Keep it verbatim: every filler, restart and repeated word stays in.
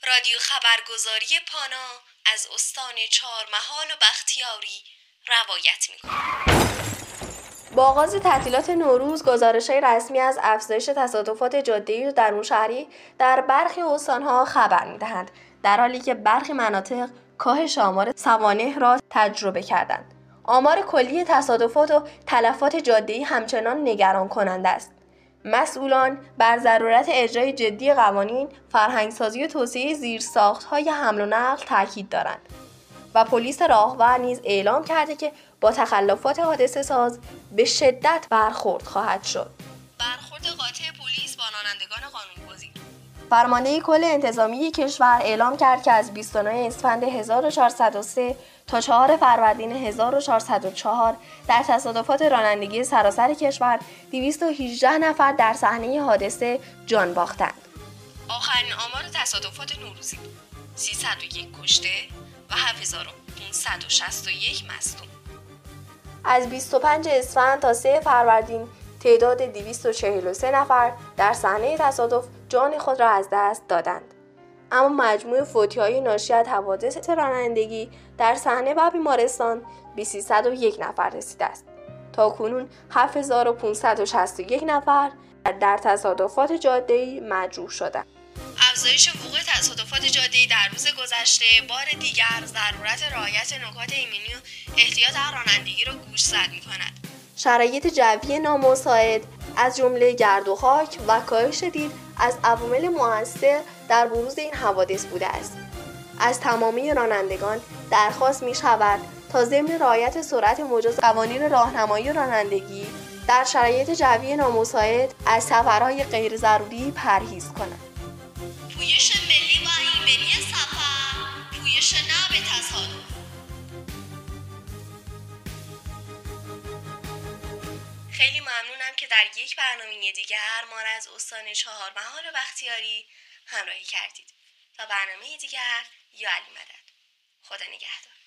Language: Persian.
رادیو خبرگزاری پانا از استان چهارمحال و بختیاری روایت می‌کند. با آغاز تعطیلات نوروز، گزارش‌های رسمی از افزایش تصادفات جاده‌ای و درونشهری در برخی استان‌ها خبر می‌دهند، در حالی که برخی مناطق کاهش آمار سوانح را تجربه کردند. آمار کلی تصادفات و تلفات جاده‌ای همچنان نگران کننده است. مسئولان بر ضرورت اجرای جدی قوانین، فرهنگسازی و توسعه زیرساخت‌های حمل و نقل تاکید دارند و پلیس راهور نیز اعلام کرده که با تخلفات حادثه‌ساز به شدت برخورد خواهد شد. برخورد قاطع پلیس با رانندگان قانون‌گذیر. فرمانده کل انتظامی کشور اعلام کرد که از بیست و نه اسفند هزار و چهارصد و سه تا چهار فروردین هزار و چهارصد و چهار در تصادفات رانندگی سراسر کشور دویست و هجده نفر در صحنه حادثه جان باختند. آخرین آمار تصادفات نوروزی: سیصد و یک کشته و هفت هزار و پانصد و شصت و یک مصدوم. از بیست و پنج اسفند تا سه فروردین تعداد دویست و چهل و سه نفر در صحنه تصادف جان خود را از دست دادند. اما مجموع فوتی‌های ناشی از حوادث رانندگی در صحنه و بیمارستان به سیصد و یک نفر رسیده است. تاکنون هفت هزار و پانصد و شصت و یک نفر در تصادفات جاده‌ای مجروح شدند. افزایش وقوع تصادفات جاده‌ای در روز گذشته بار دیگر ضرورت رعایت نکات ایمنی و احتیاط در رانندگی را گوشزد می‌کند. شرایط جوی نامساعد از جمله گرد و خاک و کاهش دید از عوامل مؤثر در بروز این حوادث بوده است. از تمامی رانندگان درخواست می‌شود تا ضمن رعایت سرعت مجاز قوانین راهنمایی رانندگی در شرایط جوی نامساعد از سفرهای غیر ضروری پرهیز کنند. پویش ملی و ایمنی سفر، پویش نه به تصادف. خیلی ممنونم که در یک برنامه دیگر ما را از استان چهارمحال و بختیاری همراهی کردید. تا برنامه دیگر، یا علی مدد. خدا نگهدار.